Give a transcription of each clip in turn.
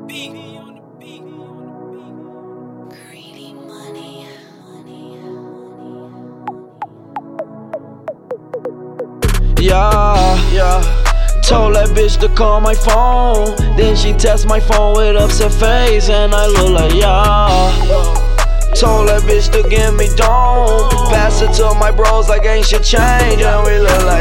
beat. Greedy money. Yeah. Told that bitch to call my phone. Then she text my phone with upset face, and I look like Told that bitch to give me dome. Pass it to my bros like ain't shit changed, and we look like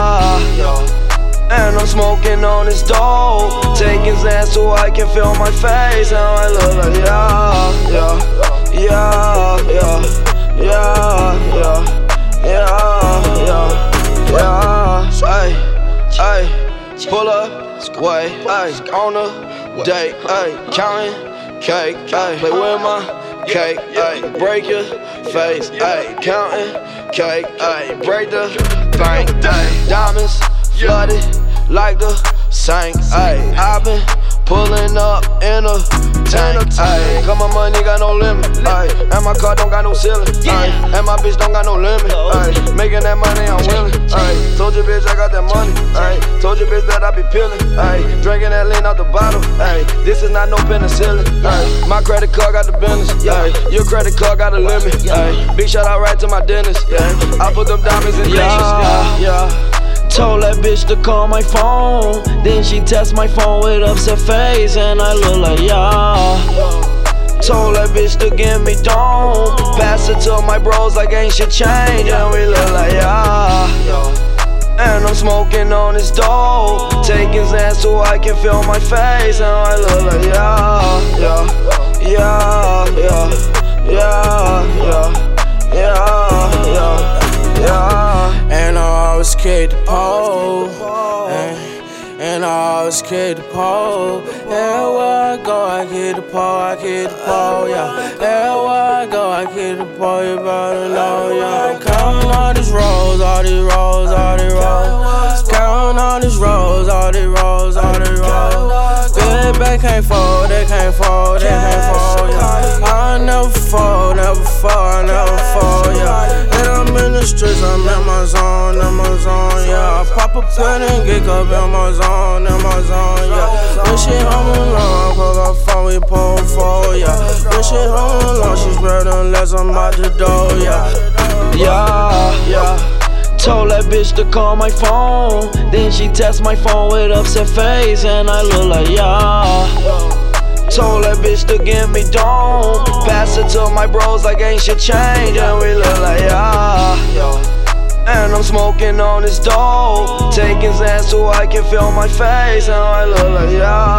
And I'm smoking on this dope, taking Xans so I can feel my face, and I look like Pull up, wait, on the date, counting cake, play with my cake, break your face, counting cake, break the bank, diamonds flooded like the sink, I've been pulling up in a tank, cause my money got no limit, and my car don't got no ceiling, and my bitch don't got no limit, making that money I'm willing, told your bitch I got that money, told your bitch that I be peeling, drinking that lean out the bottle, this is not no penicillin, my credit card got the business, your credit card got a limit, big shout out right to my dentist, I put them diamonds in dishes, Told that bitch to call my phone. Then she text my phone with upset face, and I look like Told that bitch to give me dome. Pass it to my bros like ain't shit changed, and we look like And I'm smoking on this dope, taking Xans so I can feel my face, and I look like And I always carry the pole, and I always carry the pole. Everywhere I go, I carry the pole, I carry the pole, yeah. Everywhere I go, I carry the pole, you better know, yeah. Counting all these rolls, all these rolls, all these rolls. Counting all these rolls, all these rolls, all these rolls. Big back can't fold, they can't fold, they can't fold, yeah. I never fold, never fold, never fold, yeah. And I'm in the streets, I'm in my zone, yeah. I pop a pen and get up in my zone, yeah. When she home alone, pull up phone, we pull for, yeah. When she home alone, she's spreading legs, I'm out the door, yeah. Told that bitch to call my phone. Then she text my phone with upset face, and I look like Told that bitch to give me dome. Pass it to my bros like ain't shit changed, and we look like And I'm smoking on this dope, taking Xans so I can feel my face, and I look like